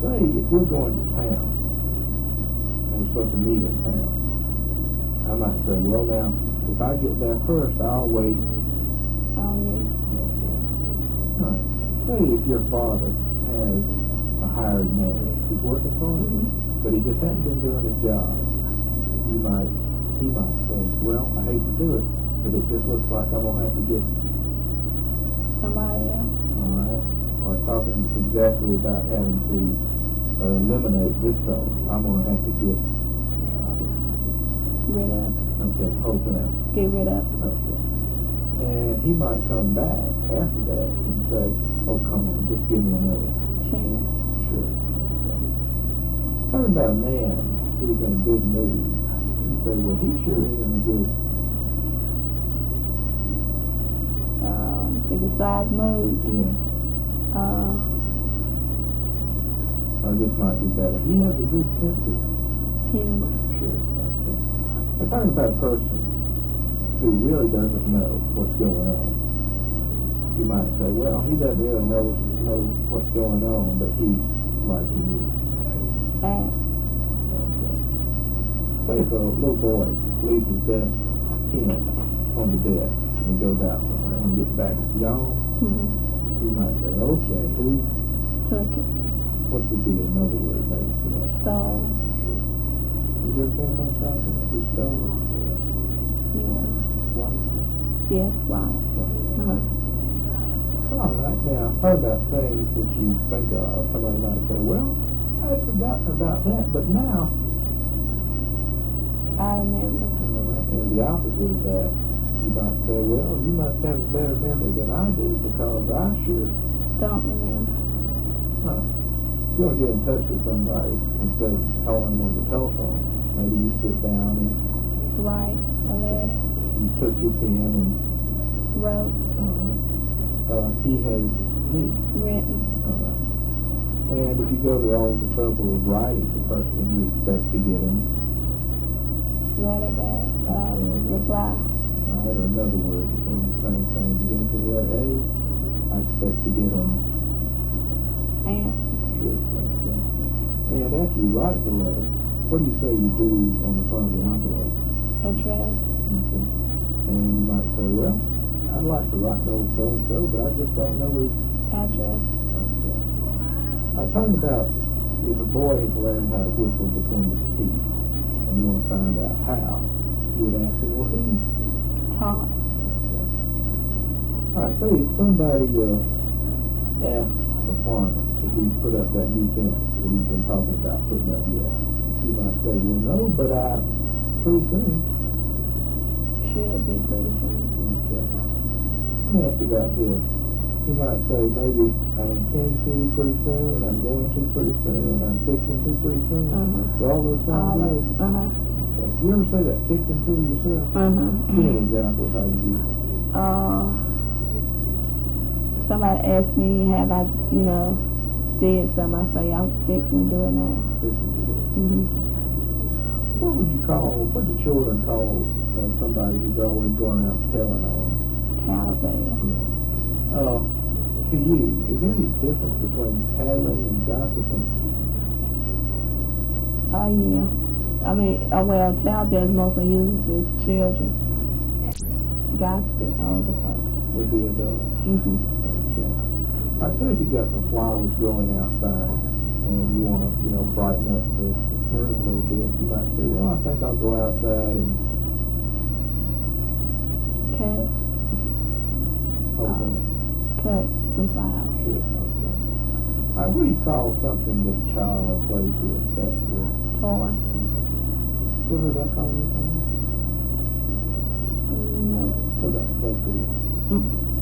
say if we're going to town, and we're supposed to meet in town, I might say, well now, if I get there first, I'll wait. Right. Say if your father has a hired man who's working for him, but he just hadn't been doing his job, he might say, well, I hate to do it, but it just looks like I'm going to have to get somebody else. All right. Or talking exactly about having to eliminate this fellow. I'm going to have to get rid of. Okay, hold on. Get rid of. Okay. And he might come back after that and say, oh, come on, just give me another chance. Sure. Okay. Talking about a man who's in a good mood, you say, well, he sure is in a good besides mood. Yeah. Or this might be better. He has a good sense of humor. Sure. Okay. I'm talking about a person who really doesn't know what's going on. You might say, well, he doesn't really know what's going on, but he like he needs. Okay. Say if a little boy leaves his best pen on the desk and he goes out somewhere and gets back, it's gone. You might say, okay, who took it? What would be another word maybe for that? Stole. Sure. Did you ever say anything something who stole it? Yeah. Swipe? Yes, right. All right, now, talk about things that you think of. Somebody might say, well, I had forgotten about that, but now. I remember. All right, and the opposite of that, you might say, well, you must have a better memory than I do because I sure don't remember. Huh. If you want to get in touch with somebody, instead of calling them on the telephone, maybe you sit down and write a letter. You took your pen and wrote. He has me. Written. And if you go to all the trouble of writing the person, you expect to get him letter back. Reply. Right, or another word that means the same thing. Begins with the letter A. I expect to get him answer. Sure. Okay. And after you write the letter, what do you say you do on the front of the envelope? Address. Okay. And you might say, well, I'd like to write to old so-and-so, but I just don't know his address. Okay. I'm talking about if a boy has learned how to whistle between his teeth, and you want to find out how, you would ask him, well, who taught? Okay. All right, say if somebody asks the farmer if he put up that new fence that he's been talking about putting up yet, you might say, well, no, but pretty soon. Should be pretty soon. Okay. Let me ask you about this. He might say, maybe I intend to pretty soon, I'm going to pretty soon, I'm fixing to pretty soon. Do all those sound good? Okay. You ever say that fixing to yourself? Give me an example of how you use it. Somebody asked me, have I, did something, I say, I'm fixing to do it now. Fixing to do it. What would the children call somebody who's always going out telling on? Tattletale. Yeah. To you, is there any difference between tattling and gossiping? Yeah. I mean, tattletale is mostly used with children. Gossiping, older folks. Would be adults. Okay. I say if you've got some flowers growing outside and you want to, brighten up the room a little bit, you might say, well, I think I'll go outside and cut some flowers. Sure, okay. All right, what do you call something that a child plays with? That's the toy. You ever heard that called anything? No. What about play with?